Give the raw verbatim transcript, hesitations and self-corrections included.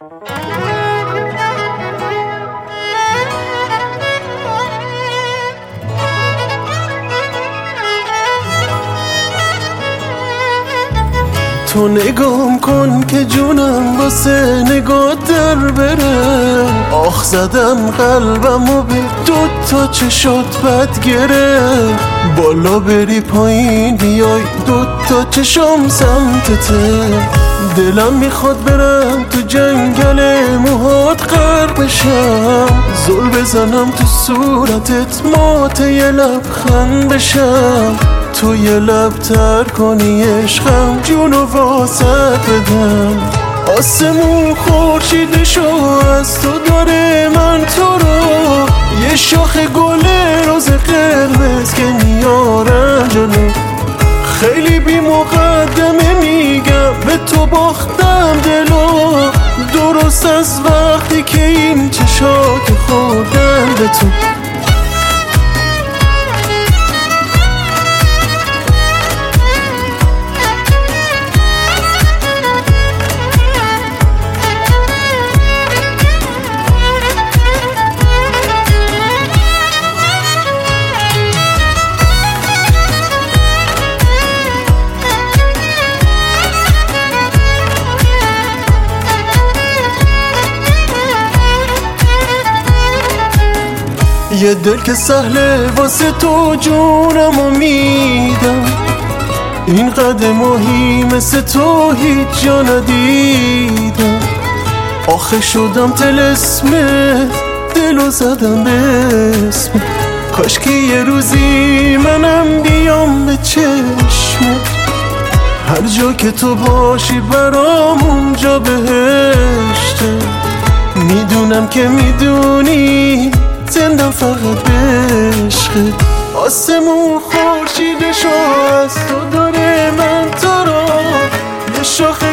تو نگام کن که جونم واسه نگاه در بره. آخ زدم قلبم و به دوتا چشات بد گره. بالا بری پایین بیای دوتا چشم سمتته. دلم میخواد برم تو جنگل موهات غرق بشم. زل بزنم تو صورتت مات یه لبخند بشم. تو یه لب تر کنی عشقم جونو واسط بدم. آسمون خورشیدشو از تو داره من تو رو. یه شاخ گل روز قرمز که میارم جلو. خیلی بی مقدمه میگم به تو باختم دلو. درست از وقتی که این چشات خوردن به تو. یه دل که سهله واسه تو جونمو میدم. این قدماهی مثل تو هیچ جا ندیدم. آخه شدم طلسمت دلو زدم به اسمت. کاش که یه روزی منم بیام به چشمت. هر جا که تو باشی برام اونجا بهشته. میدونم که میدونی زندم فقط به عشقت. آسمون خورشیدشو از تو داره من تو رو. یه شاخ